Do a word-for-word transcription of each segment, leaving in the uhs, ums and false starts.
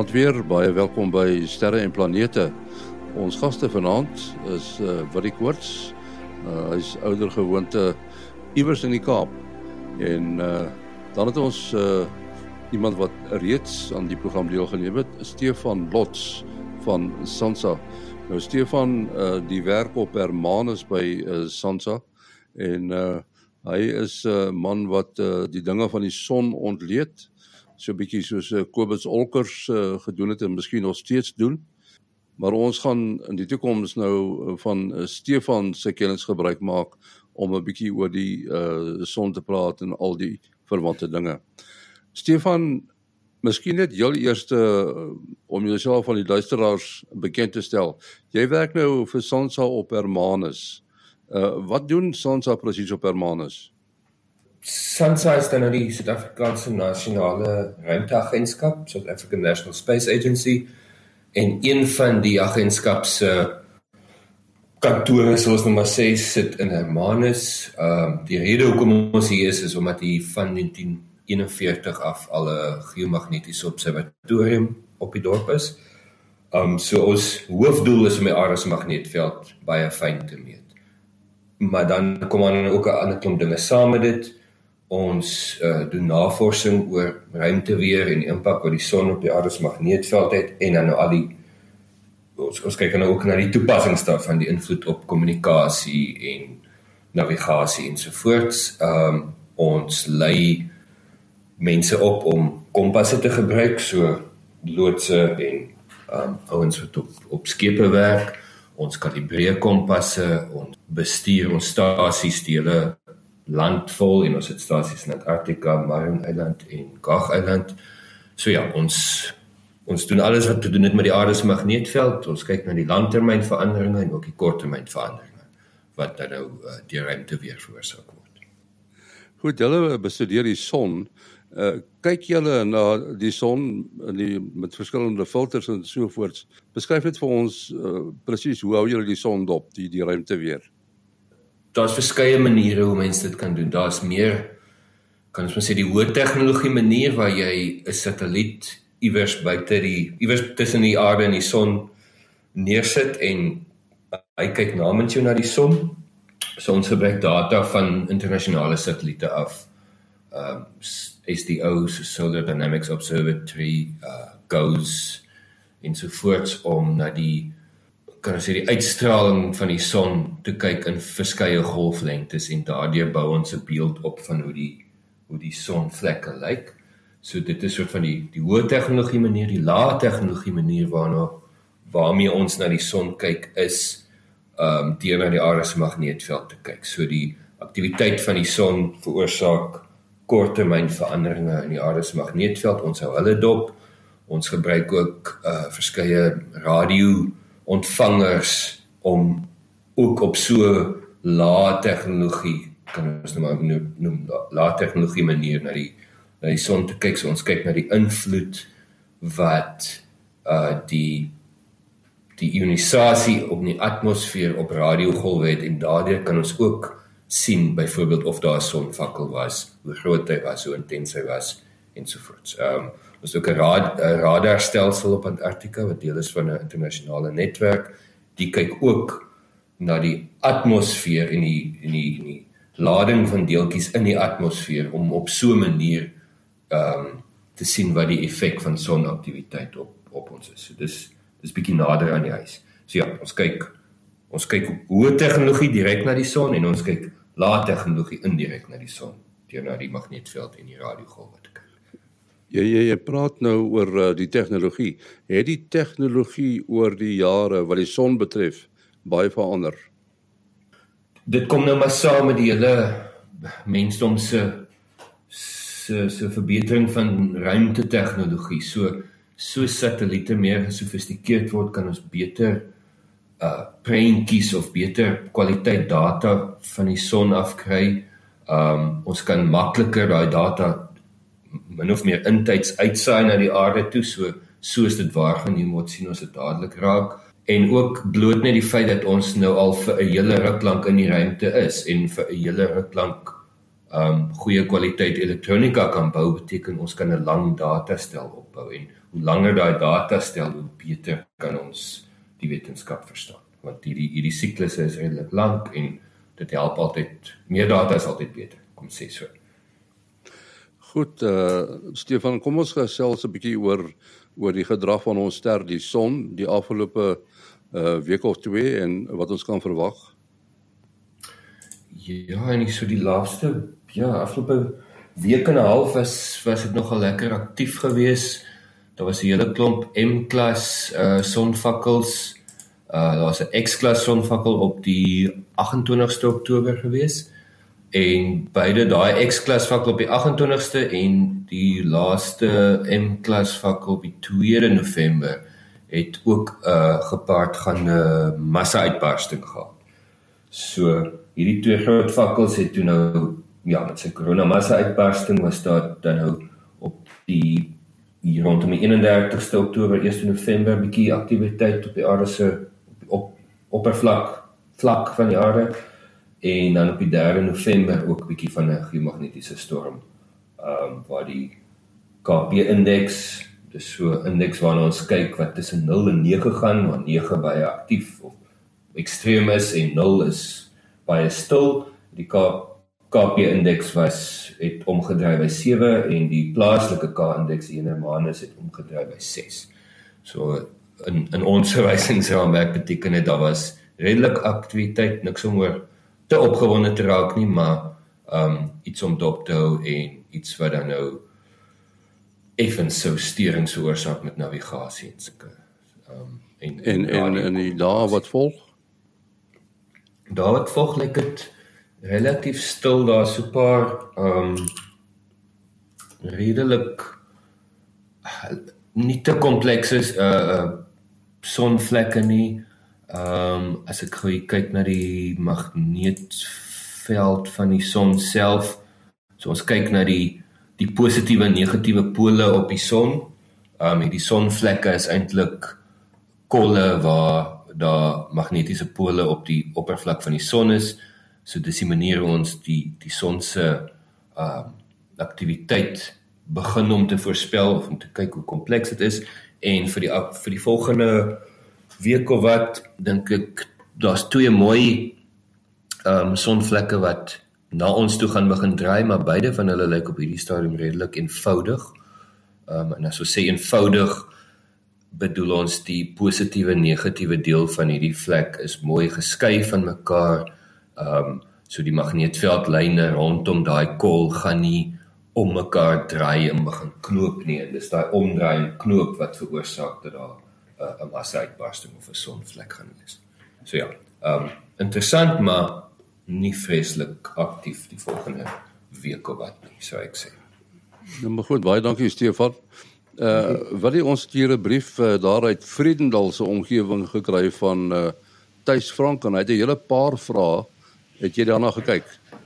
Goeienaand weer, baie welkom by Sterre en Planete. Ons gaste vanaand is uh, Willie Koorts. Uh, hy is ouder gewoonte iewers in die Kaap. En uh, dan het ons uh, iemand wat reeds aan die program deelgeneem het, Stefan Lots van SANSA. Nou Stefan, uh, die werk op Hermanus by uh, SANSA en uh, hy is 'n uh, man wat uh, die dinge van die son ontleed, so 'n bietjie soos uh, Kobus Olkers uh, gedoen het en miskien nog steeds doen. Maar ons gaan in die toekoms nou van uh, Stefan se kennis gebruik maak om 'n bietjie oor die uh, son te praat en al die verwante dinge. Stefan, miskien net heel eers uh, om jouself aan die luisteraars bekend te stel. Jy werk nou vir SANSA op Hermanus. Uh, wat doen SANSA presies op Hermanus? SANSA is dan nou die Suid-Afrikaanse Nasionale Ruimteagentskap, South African National Space Agency, en een van die agentskap se kantore, soos nou maar sê, sit in Hermanus. Um, die rede hoekom ons hier is, is omdat hier van negentien eenenveertig af al 'n geomagnetiese observatorium op die dorp is. Um, so ons hoofdoel is om die aarde se magneetveld baie fyn te meet. Maar dan kom aan ook 'n ander klomp dinge saam met dit. Ons uh, doen navorsing oor ruimteweer en die impak wat die son op die aarde se magneetveld het, en dan nou al die ons, ons kyk nou ook na die toepassings daarvan, die invloed op kommunikasie en navigasie ensovoorts. Um, ons lei mense op om kompasse te gebruik, so loodse en um, ouens wat op, op skepe werk. Ons kalibreer kompasse, ons bestuur ons stasies die hele land vol, en ons het stasies in Antarktika, Marin-eiland en Gag-eiland. So ja, ons ons doen alles wat te doen het met die aarde se magneetveld. Ons kyk na die langtermynveranderinge en ook die korttermynveranderinge wat dan nou uh, deur ruimteweer veroorsaak word. Goed, julle bestudeer die son. Uh, kyk julle na die son in die, met verskillende filters en sovoorts. Beskryf dit vir ons uh, presies, hoe hou julle die son dop, die, die ruimteweer? Daar's verskeie maniere hoe mense dit kan doen. Daar's meer, kan ons maar sê, die hoë tegnologie manier waar jy 'n satelliet iewers buite die, iewers tussen die aarde en die son neersit en hy kyk namens jou na die son. So ons gebruik data van internasionale satelliete af. Um, S D O, Solar Dynamics Observatory, uh, GOES ensovoorts om na die kan ons sê die uitstraling van die son te kyk in verskeie golflengtes, en daardeur bou ons 'n beeld op van hoe die hoe die sonvlekke lyk. So dit is soort van die die hoë tegnologie manier. Die lae tegnologie manier waarna waarmee ons na die son kyk is um, deur na die aarde se magneetveld te kyk. So die aktiwiteit van die son veroorsaak korttermynveranderinge in die aarde se magneetveld. Ons hou hulle dop. Ons gebruik ook uh, verskeie radio ontvangers om ook op so lae tegnologie, kan ons nou maar noem, noem lae tegnologie manier na die, na die son te kyk. So ons kyk na die invloed wat uh, die, die ionisasie op die atmosfeer op radiogolwe het, en daardeur kan ons ook sien, byvoorbeeld of daar 'n sonvakkel was, hoe groot hy was, hoe intens hy was, ensovoorts. Um, Ons het ook 'n rad, radarstelsel op Antarktika, wat deel is van 'n internasionale netwerk. Die kyk ook na die atmosfeer en die, en die, en die lading van deeltjies in die atmosfeer, om op so 'n manier um, te sien wat die effek van sonaktiwiteit op, op ons is. So dis, dis bietjie nader aan die huis. So ja, ons kyk, ons kyk hoë tegnologie direk na die son, en ons kyk lae tegnologie indirek na die son, deur na die magneetveld en die radiogolwe te kyk. Jy, jy, jy praat nou oor uh, die tegnologie. Het die tegnologie oor die jare, wat die son betref, baie verander? Dit kom nou maar saam met die hele mensdom se se, se verbetering van ruimtetegnologie. So, so satelliete meer gesofistikeerd word, kan ons beter uh, prentjies of beter kwaliteit data van die son afkry. Um, ons kan makliker daai data min of meer intyds uitsaai na die aarde toe, so soos dit waargeneem word, sien ons dit dadelik raak. En ook bloot net die feit dat ons nou al vir 'n hele ruk lank in die ruimte is, en vir 'n hele ruk lank um, goeie kwaliteit elektronika kan bou, beteken ons kan 'n lang datastel opbou, en hoe langer daai data stel, hoe beter kan ons die wetenskap verstaan. Want hierdie, hierdie siklusse is redelik lank en dit help altyd, meer data is altyd beter, kom sê so. Goed, uh, Stefan, kom ons gesels 'n bietjie oor, oor die gedrag van ons ster, die son, die afgelope uh, week of twee en wat ons kan verwag. Ja, en so die laaste, ja, afgelope week en 'n half was, was het nogal lekker actief gewees. Daar was 'n hele klomp M-klas uh, sonvakkels. Uh, daar was 'n X-klas sonvakkel op die agt-en-twintigste Oktober gewees. En beide daai X-klas vakkel op die agt-en-twintigste en die laaste M-klas vakkel op die tweede November het ook 'n uh, gepaardgaande massa-uitbarsting gehad. So hierdie twee groot vakkels het toe nou, ja, met sy corona massa-uitbarsting was daar dan nou op die hier rondom die eenendertigste Oktober, eerste November bietjie aktiwiteit op die aarde se op oppervlak vlak van die aarde. En dan op die derde November ook 'n bietjie van 'n geomagnetiese storm, um, waar die K P-indeks, dis so 'n indeks waarna ons kyk wat tussen nul en nege gaan, waar nege baie aktief of ekstreem is en nul is baie stil. Die K P-indeks was het omgedraai by sewe en die plaaslike K-indeks, die Hermanus, het omgedraai by ses. So in in ons verwysingsraamwerk beteken dit daar was redelik aktiwiteit, niks om oor te opgewonde te raak nie, maar um, iets om dop te hou en iets wat dan nou effens sou sterings veroorsaak met navigasie en sulke. Um, en En en in die dae wat volg? Dae wat volg lyk dit relatief stil, daar so 'n paar um, redelik nie te komplekse uh, uh, sonvlekke nie. Um, as ek gou kyk na die magneetveld van die son self, so ons kyk na die, die positiewe en negatiewe pole op die son, um, die sonvlekke is eintlik kolle waar daar magnetiese pole op die oppervlak van die son is, so dis die manier hoe ons die, die son se um, aktiwiteit begin om te voorspel, of om te kyk hoe kompleks dit is, en vir die, vir die volgende week of wat, dink ek, daar's twee mooi um, sonvlekke wat na ons toe gaan begin draai, maar beide van hulle lyk op hierdie stadium redelik eenvoudig. Um, en as ons sê eenvoudig, bedoel ons die positiewe en negatiewe deel van hierdie vlek is mooi geskei van mekaar, um, so die magneetveldlyne rondom daai kol gaan nie om mekaar draai en begin knoop nie, en dis daai omdraai en knoop wat veroorsaak dat daar 'n uh, massa-uitbarsting of 'n sonvlek gaan wees. So ja, um, interessant, maar nie vreeslik aktief die volgende week of wat nie, sou ek sê. Nou maar goed, baie dankie Stefan. Uh, wat die ons stuur 'n brief uh, daar uit Vredendal se omgewing gekry van uh, Thys Frank, en hy het 'n hele paar vrae. Het jy daarna gekyk?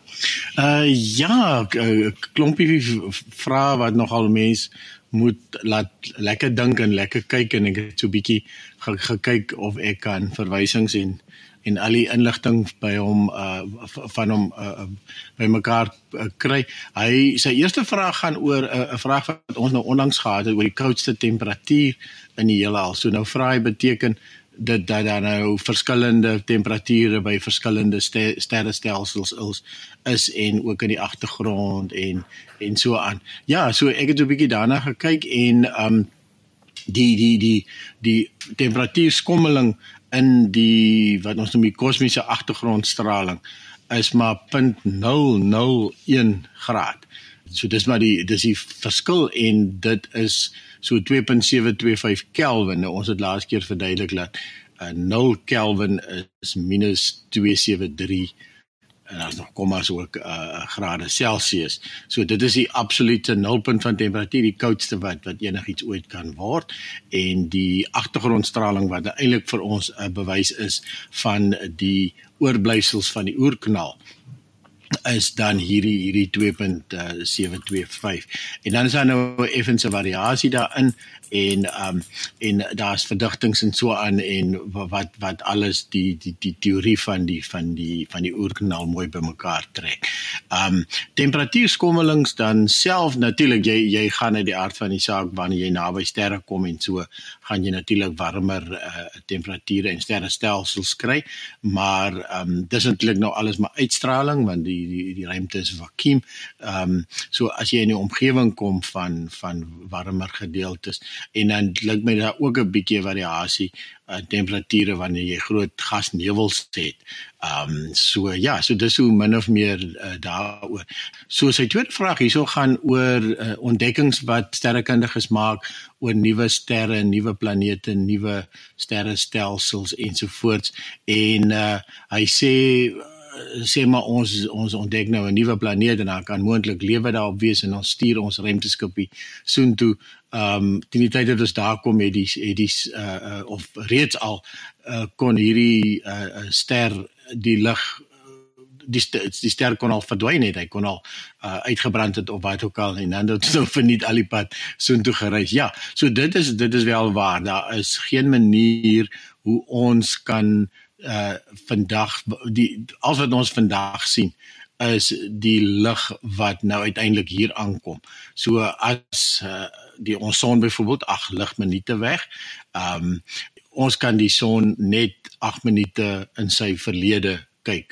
Uh, ja, 'n klompie vrae wat nogal mens moet laat lekker dink en lekker kyk, en ek het so 'n bietjie ge, gekyk of ek kan verwysings en en al die inligting by hom uh, van hom uh, by mekaar uh, kry. Hy sy eerste vraag gaan oor 'n uh, vraag wat ons nou onlangs gehad het oor die koudste temperatuur in die heelal. So nou vra hy, beteken dit dat daar nou verskillende temperature by verskillende ster, sterrestelsels is, is en ook in die agtergrond en en so aan. Ja, so ek het 'n bietjie daarna gekyk en um die die die die temperatuurskommeling in die wat ons noem die kosmiese agtergrondstraling is maar zero punt nul nul een graad. So dis maar die dis die verskil, en dit is so twee punt sewe twee vyf Kelvin. Nou ons het laas keer verduidelik dat uh, nul Kelvin is minus twee sewe drie, en daar's nog kommas ook uh, grade Celsius. So dit is die absolute nulpunt van temperatuur, die koudste wat wat enigiets ooit kan word, en die agtergrondstraling wat eintlik vir ons 'n uh, bewys is van die oorblyfsels van die oerknal. is dan hierdie hierdie twee punt sewe twee vyf. En dan is daar nou 'n effense variasie daarin en um en daar's verdigtings en so aan en wat wat alles die die die teorie van die van die van die oerkanaal mooi bymekaar trek. Um temperatuurskommelings dan self natuurlik jy jy gaan uit die aard van die saak wanneer jy naby sterre kom en so gaan jy natuurlik warmer uh, temperature en sterrestelsels kry, maar um dis natuurlik nou alles maar uitstraling want die die die ruimte is vakuum. Um so as jy in die omgewing kom van van warmer gedeeltes en dan lyk my daar ook 'n bietjie variasie uh, temperature wanneer jy groot gasnevels het. Um so ja, so dis hoe min of meer uh, daaroor. So sy tweede vraag hierso gaan oor uh, ontdekkings wat sterrekundiges maak oor nuwe sterre, nuwe planete, nuwe sterrestelsels ensovoorts en uh, hy sê sê maar ons ons ontdek nou 'n nuwe planeet en daar kan moontlik lewe daarop wees en ons stuur ons ruimteskipie soontoe. Um teen die tyd dat ons daar kom het die het die uh, uh, of reeds al uh, kon hierdie uh, ster die lig die ster, die ster kon al verdwyn het, hy kon al uh, uitgebrand het of wat ook al en dan het so verniet al die pad soontoe gereis. Ja, so dit is dit is wel waar. Daar is geen manier hoe ons kan uh vandag die al wat ons vandag sien is die lig wat nou uiteindelik hier aankom. So as uh, die ons son byvoorbeeld agt ligminute weg, um ons kan die son net agt minute in sy verlede kyk.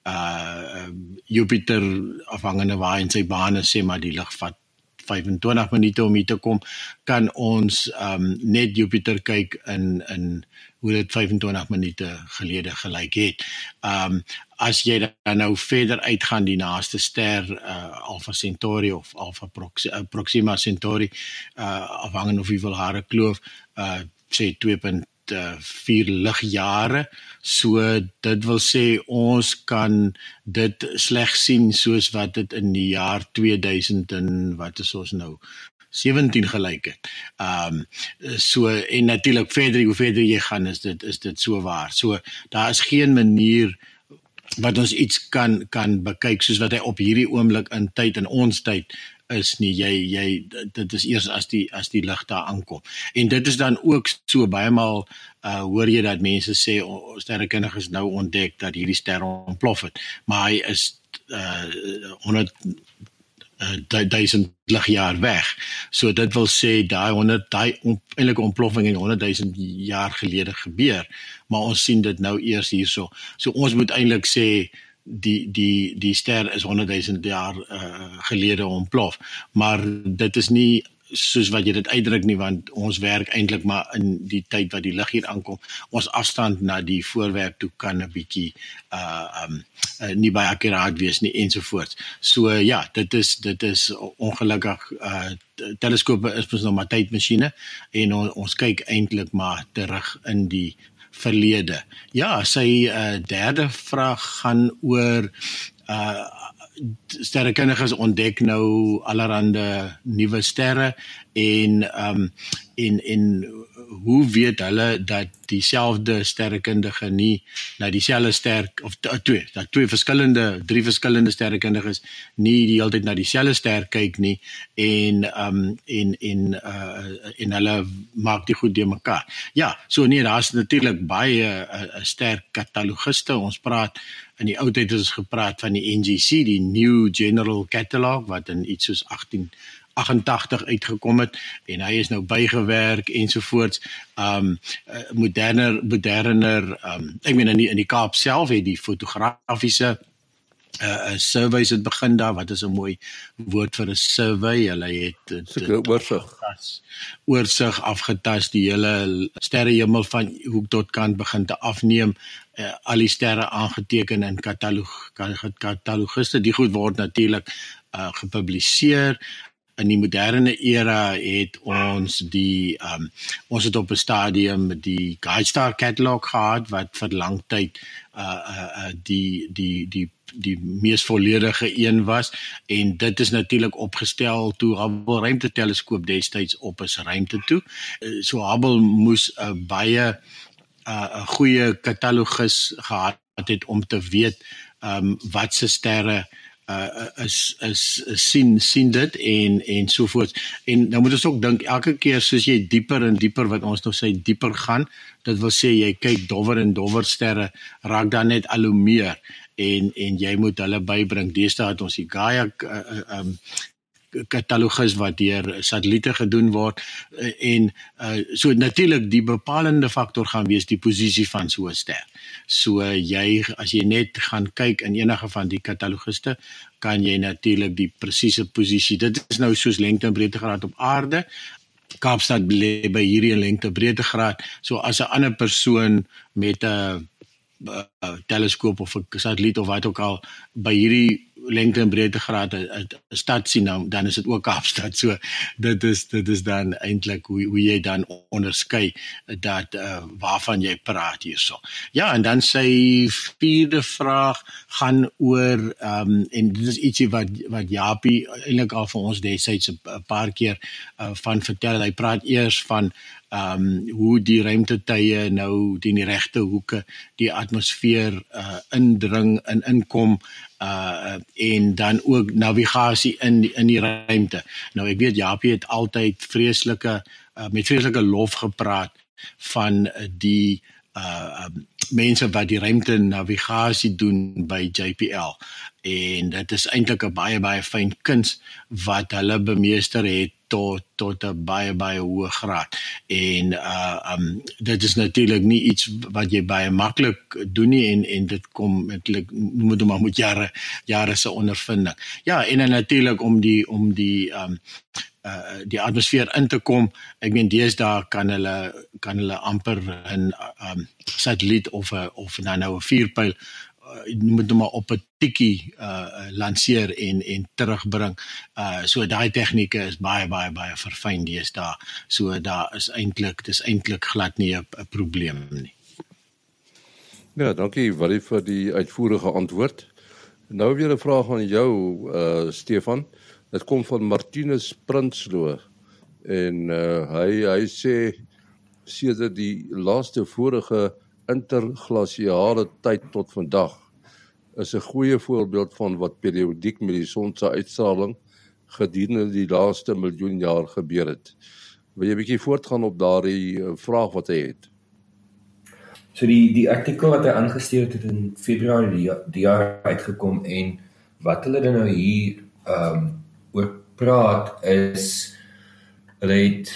Uh Jupiter afhangende waar in sy bane sê maar die lig vat vyfentwintig minute om hier te kom, kan ons um, net Jupiter kyk in in hoe dit vyfentwintig minute gelede gelyk het. Um, as jy dan nou verder uitgaan, die naaste ster, uh, Alpha Centauri of Alpha Prox uh, Proxima Centauri, uh, afhangend of hoeveel hare kloof, uh, sê twee punt vier ligjare, so dit wil sê ons kan dit slegs sien soos wat dit in die jaar tweeduisend en wat is ons nou sewentien gelyk het. Um, so en natuurlik verder hoe verder jy gaan is dit is dit so waar. So daar is geen manier wat ons iets kan kan bekyk soos wat hy op hierdie oomblik in tyd in ons tyd is nie, jy jy dit is eers as die as die lig daar aankom. En dit is dan ook so baie maal uh, hoor jy dat mense sê oh, sterrekundiges nou ontdek dat hierdie ster ontplof het, maar hy is uh, honderd duisend ligjaar weg. So dit wil sê daai honderd daai eintlik ontploffing in honderd duisend jaar gelede gebeur, maar ons sien dit nou eers hierso. So ons moet eintlik sê die die die ster is honderd duisend jaar uh, gelede ontplof, maar dit is nie soos wat jy dit uitdruk nie, want ons werk eintlik maar in die tyd wat die lig hier aankom. Ons afstand na die voorwerp toe kan 'n bietjie uh, um, uh, nie baie akkuraat wees nie ensovoorts. So uh, ja, dit is dit is ongelukkig uh, teleskope is mos nog maar tydmasjiene en on, ons kyk eintlik maar terug in die verlede. Ja, sy uh, derde vraag gaan oor uh, sterrekundiges ontdek nou allerhande nuwe sterre en um, en en hoe weet hulle dat dieselfde sterrekundige nie na dieselfde ster of twee, dat twee verskillende, drie verskillende sterrekundiges nie die hele tyd na dieselfde ster kyk nie en um, en en uh, en hulle maak die goed deur mekaar. Ja, so nee, daar's natuurlik baie 'n uh, sterk katalogiste. Ons praat in die ou tyd het ons gepraat van die N G C, die New General Catalog, wat in iets soos agtien agentagtig uitgekom het, en hy is nou bygewerk ensovoorts. Um, uh, moderner, moderner, um, ek meen in die, in die Kaap self het die fotografiese uh, surveys het begin daar, wat is 'n mooi woord vir 'n survey, hulle het Seker oorsig. oorsig afgetas, die hele sterrehemel van hoek tot kant begin te afneem, uh, al die sterre aangeteken in katalog, katalogiste, die goed word natuurlik uh, gepubliseer. In die moderne era het ons die um, ons het op 'n stadium die Guide Star Catalog gehad wat vir lang tyd uh, uh, die die die die mees volledige een was, en dit is natuurlik opgestel toe Hubble ruimteteleskoop destyds op is ruimte toe. So Hubble moes 'n uh, baie 'n uh, goeie katalogus gehad het om te weet um, wat se sterre uh, is, is, is sien, sien dit en, en sovoorts. En dan moet ons ook dink, elke keer soos jy dieper en dieper, wat ons nou sê, dieper gaan, dit wil sê, jy kyk dowwer en dowwer sterre, raak dan net al hoe meer, en, en jy moet hulle bybring. Deesdae het ons die Gaia uh, um, katalogus wat deur satelliete gedoen word, en uh, so natuurlik die bepalende faktor gaan wees die posisie van so 'n ster. So jy, as jy net gaan kyk in enige van die kataloguste, kan jy natuurlik die presiese posisie, dit is nou soos lengte en breedtegraad op aarde, Kaapstad lê by hierdie lengte breedtegraad, so as 'n ander persoon met 'n teleskoop of 'n satelliet of wat ook al by hierdie lengte en breedtegraad 'n stad sien, nou, dan is dit ook Kaapstad. So dit is dit is dan eintlik hoe hoe jy dan onderskei dat uh, waarvan jy praat hierso. Ja, en dan sy vierde vraag gaan oor um, en dit is ietsie wat wat Japie eintlik al vir ons destyds 'n paar keer uh, van vertel. Hy praat eers van Um, hoe die ruimtetye nou teen die regte hoeke die atmosfeer uh, indring en inkom uh, en dan ook navigasie in die, in die ruimte. Nou ek weet Japie het altyd vreeslike uh, met vreeslike lof gepraat van uh, die uh, um, mense wat die ruimte navigasie doen by J P L, en dit is eintlik 'n baie baie fyn kuns wat hulle bemeester het tot tot 'n baie baie hoë graad, en uh, um, dit is natuurlik nie iets wat jy baie maklik doen nie, en en dit kom eintlik moet maar moet jare jare se ondervinding. Ja, en natuurlik om die om die um, uh, die atmosfeer in te kom. Ek meen deesdae kan hulle kan hulle amper 'n um, satelliet of 'n of dan nou 'n vuurpyl uh, moet nou maar op 'n tikkie uh, lanseer en en terugbring. Uh, so daai tegnieke is baie baie baie verfyn deesdae. So daar is eintlik dis eintlik glad nie 'n probleem nie. Ja, dankie Willie vir die uitvoerige antwoord. Nou weer 'n vraag aan jou, uh, Stefan. Dit kom van Martinus Prinsloo, en uh, hy hy sê sedert die laaste vorige interglasiale tyd tot vandag is 'n goeie voorbeeld van wat periodiek met die son se uitstraling gedurende die laaste miljoen jaar gebeur het. Wil jy 'n bietjie voortgaan op daardie uh, vraag wat hy het? So die die artikel wat hy aangestuur het, het in Februarie die, die jaar uitgekom, en wat hulle dan nou hier um, oor praat is, hulle het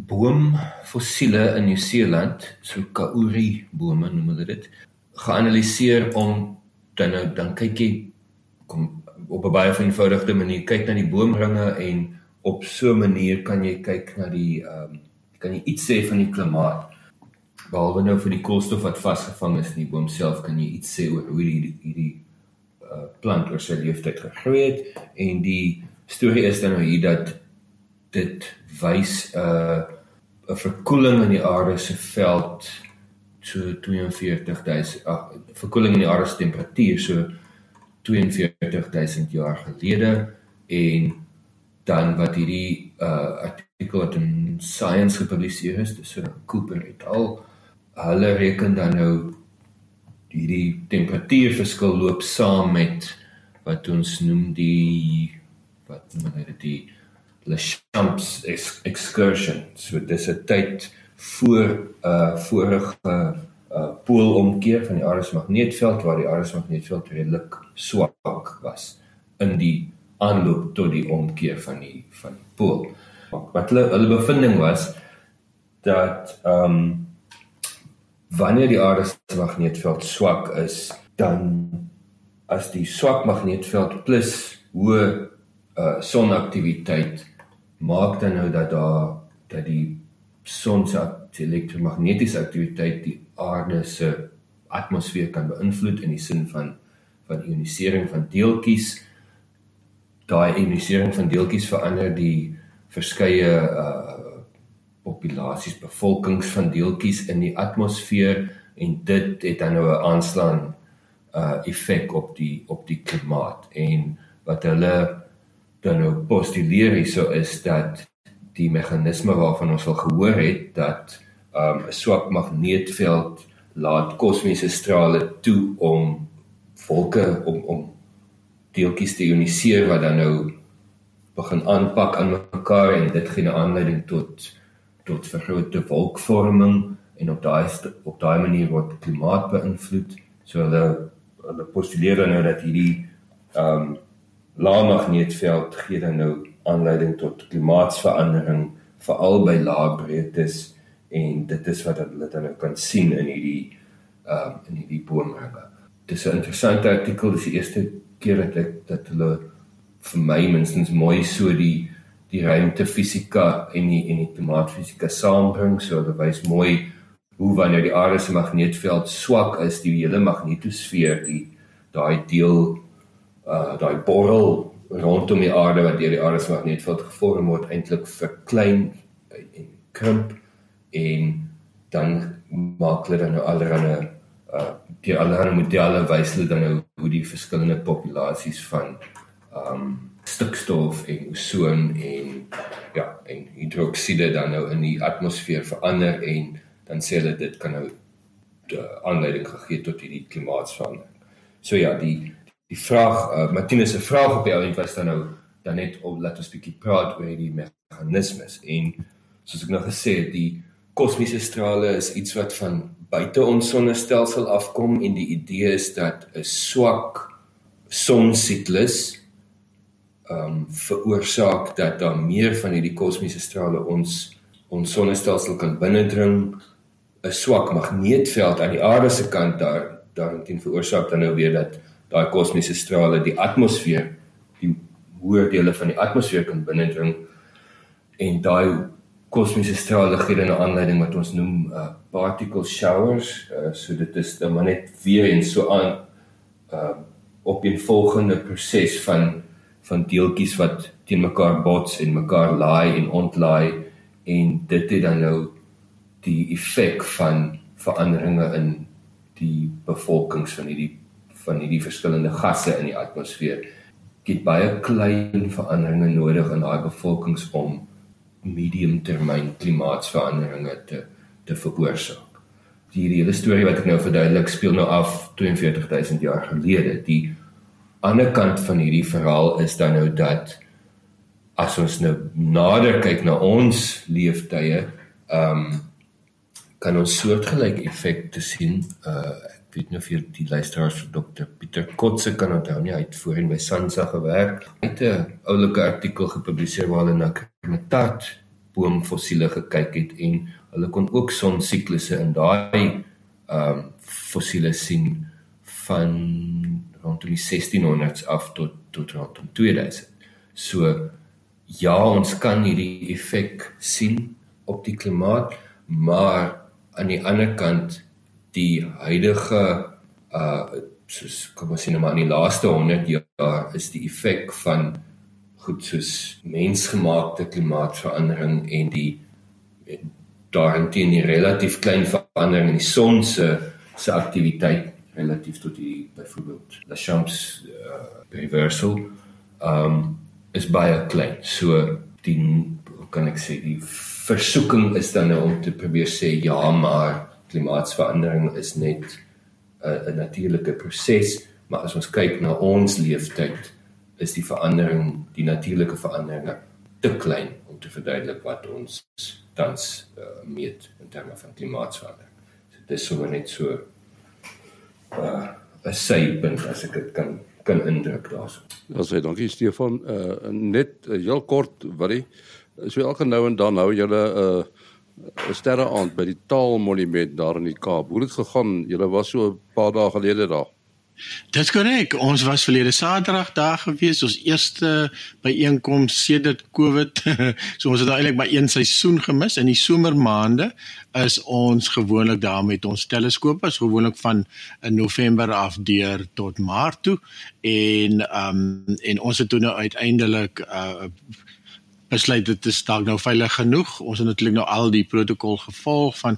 boomfossiele in Nieu-Seeland, so kauri bome noem hulle dit, geanalyseer om, dan, nou, dan kyk jy kom, op 'n baie eenvoudige manier, kyk na die boomringe, en op so 'n manier kan jy kyk na die, um, kan jy iets sê van die klimaat. Behalwe nou vir die koolstof wat vasgevang is in die boom self, kan jy iets sê oor hoe die, die uh, plant oor sy leeftyd gegroei het, en die storie is dan nou hier dat dit wys 'n uh, 'n verkoeling in die aarde se veld, so twee en veertig duisend, ag, verkoeling in die aarde se temperatuur, so twee en veertig duisend jaar gelede, en dan wat hierdie uh, artikel wat in Science gepubliseer is, dis so Cooper et al, hulle reken dan nou hierdie temperatuurverskil loop saam met wat ons noem die, wat noem hulle dit, die Lechamps excursion. So dis 'n tyd voor uh, vorige uh, poolomkeer van die aarde se magneetveld, waar die aarde se magneetveld redelik swak was in die aanloop tot die omkeer van die van die pool. Wat hulle hulle bevinding was dat um, wanneer die aarde se magneetveld swak is, dan as die swak magneetveld plus hoë uh, sonaktiwiteit maak dan nou dat daar dat die son se elektromagnetiese aktiwiteit die aarde se atmosfeer kan beïnvloed in die sin van van ionisering van deeltjies. Daai ionisering van deeltjies verander die verskeie uh, populasies, bevolkings van deeltjies in die atmosfeer, en dit het dan nou 'n aanslaan uh, effek op die op die klimaat. En wat hulle dan nou postuleer hierso is dat die meganisme waarvan ons al gehoor het, dat um, 'n swak magneetveld laat kosmiese strale toe om wolke, om, om deeltjies te ioniseer wat dan nou begin aanpak aan mekaar en dit gee 'n aanleiding tot tot vergrote wolkvorming en op daai op daai manier word klimaat beïnvloed. So hulle hulle postuleer dan nou dat hierdie um, lae magneetveld gee dan nou aanleiding tot klimaatsverandering, veral by lae breedtes, en dit is wat hulle dan nou kan sien in hierdie um, in hierdie boomringe. Dit is 'n interessante artikel, dis die eerste keer dat ek dat hulle vir my minstens mooi so die die ruimtefisika en die en die klimaatfisika saambring, so hulle wys mooi hoe wanneer die aarde se magneetveld swak is, die hele magnetosfeer, die daai deel uh, daai borrel rondom die aarde wat deur die aarde se magneetveld gevorm word, eintlik verklein en krimp, en dan maak hulle dan nou allerlei uh, die allerlei modelle wys hulle dan nou hoe die verskillende populasies van um, stikstof en ozon en ja, en hidroksiede dan nou in die atmosfeer verander, en dan sê hulle dit kan nou de aanleiding gegee tot hierdie klimaatsverandering. So ja, die die vraag, uh, Martinus se vraag op die ouend was dan nou dan net om laat ons 'n bietjie praat oor hierdie meganismes, en soos ek nou gesê het, die kosmiese strale is iets wat van buite ons sonnestelsel afkom, en die idee is dat 'n swak sonsiklus um, veroorsaak dat daar meer van hierdie kosmiese strale ons ons sonnestelsel kan binnendring. 'n Swak magneetveld aan die aarde se kant daar daarteen veroorsaak dan nou weer dat daai kosmiese strale die atmosfeer, die hoër dele van die atmosfeer kan binnendring, en daai kosmiese strale gee dan 'n aanleiding wat ons noem uh, particle showers, uh, so dit is dan maar net weer en so aan uh, op 'n volgende proses van van deeltjies wat teen mekaar bots en mekaar laai en ontlaai, en dit het dan nou die effek van veranderinge in die bevolkings van hierdie van hierdie verskillende gasse in die atmosfeer. Jy het baie klein veranderinge nodig in daai bevolkings om mediumtermyn klimaatsveranderinge te te veroorsaak. Die hele storie wat ek nou verduidelik speel nou af twee en veertig duisend jaar gelede. Die ander kant van hierdie verhaal is dan nou dat as ons nou nader kyk na ons leeftye, um, kan ons soortgelyke effekte sien. Uh, ek weet nie of jy die luisteraars vir dokter Pieter Kotse kan onthou nie, hy het voorheen by SANSA gewerk. Hy het 'n oulike artikel gepubliseer waar hulle na Krematat boomfossiele gekyk het, en hulle kon ook sonsiklusse in daai um, fossiele sien van rondom die sestienhonderds af tot, tot rondom tweeduisend. So ja, ons kan hierdie effek sien op die klimaat, maar aan die ander kant, die huidige, uh, soos, kom ons sê nou maar in die laaste honderd jaar, is die effek van goed soos mensgemaakte klimaatsverandering en die daarenteen die relatief klein verandering in die son se se aktiwiteit relatief tot die byvoorbeeld Lachamps uh, reversal um, is baie klein. So die, hoe kan ek sê, die versoeking is dan nou om te probeer sê, ja, maar klimaatsverandering is net 'n uh, natuurlike proses, maar as ons kyk na ons leeftyd, is die verandering, die natuurlike veranderinge te klein om te verduidelik wat ons tans uh, meet in terme van klimaatsverandering. So dit is sommer net so 'n uh, sypunt as ek dit kan kan indruk daarso. Ja, sê dankie Stefan. Uh, net uh, heel kort, Willie, so elke nou en dan hou julle 'n uh, sterreaand by die Taalmonument daar in die Kaap. Hoe het dit gegaan? Julle was so 'n paar dae gelede daar. Dis korrek. Ons was verlede Saterdag daar gewees, ons eerste byeenkoms sedert COVID. So ons het eintlik maar een seisoen gemis. In die somermaande is ons gewoonlik daar met ons teleskope, is gewoonlik van in November af deur tot Maart toe. En um, en ons het toe nou uiteindelik uh, besluit dit is dalk nou veilig genoeg. Ons het natuurlik nou al die protokol gevolg van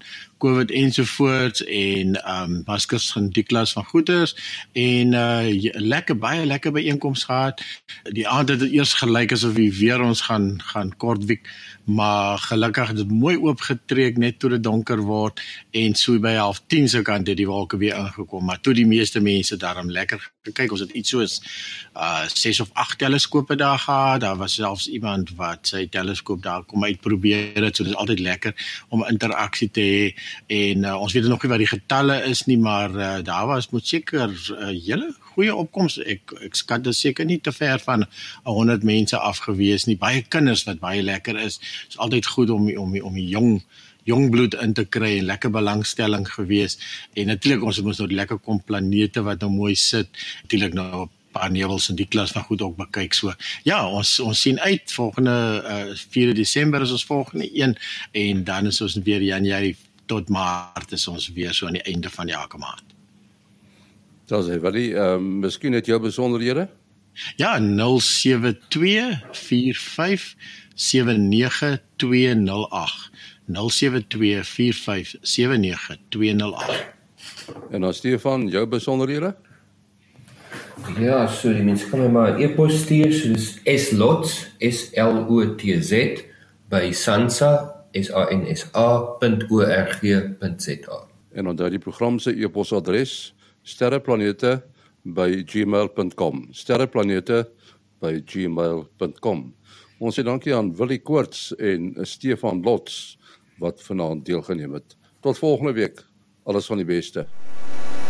COVID ensovoorts en um maskers van die klas van goeders en uh, lekker baie lekker byeenkoms gehad. Die aand het dit eers gelyk asof die weer ons gaan gaan kortwiek, maar gelukkig het dit mooi oopgetrek net toe dit donker word en so by half tien se kant het die wolke weer ingekom, maar toe die meeste mense daarom lekker gekyk. Ons het iets soos uh, ses of agt teleskope daar gehad. Daar was selfs iemand wat sy teleskoop daar kom uitprobeer het, so dit is altyd lekker om interaksie te hê en uh, ons weet nog nie wat die getalle is nie, maar uh, daar was moet seker 'n uh, hele goeie opkoms. Ek ek skat dit seker nie te ver van honderd mense afgewees nie. Baie kinders wat baie lekker is. Dit is altyd goed om om om die jong jong bloed in te kry en lekker belangstelling gewees. En natuurlik ons het ons nou lekker kom planete wat nou mooi sit. Natuurlik nou 'n paar nevels in die klas van goed ook bekyk. So ja, ons ons sien uit volgende uh, vierde Desember is ons volgende een en dan is ons weer Januarie tot Maart is ons weer so aan die einde van elke maand. Dis hy, wat die ehm miskien het jou besonderhede? Ja, nul sewe twee vier vyf sewe nege twee nul agt. nul sewe twee vier vyf sewe nege twee nul agt. En dan Stefan, jou besonderhede? Ja, so die mense kan my maar e-pos stuur, so dis slots, S L O T Z, by sansa, S A N S A, punt O R G punt Z A. En onthou die program se e-posadres, sterreplanete by gmail punt com. Sterreplanete by gmail punt com. Ons sê dankie aan Willie Koorts en Stefan Lots wat vanaand deelgeneem het. Tot volgende week. Alles van die beste.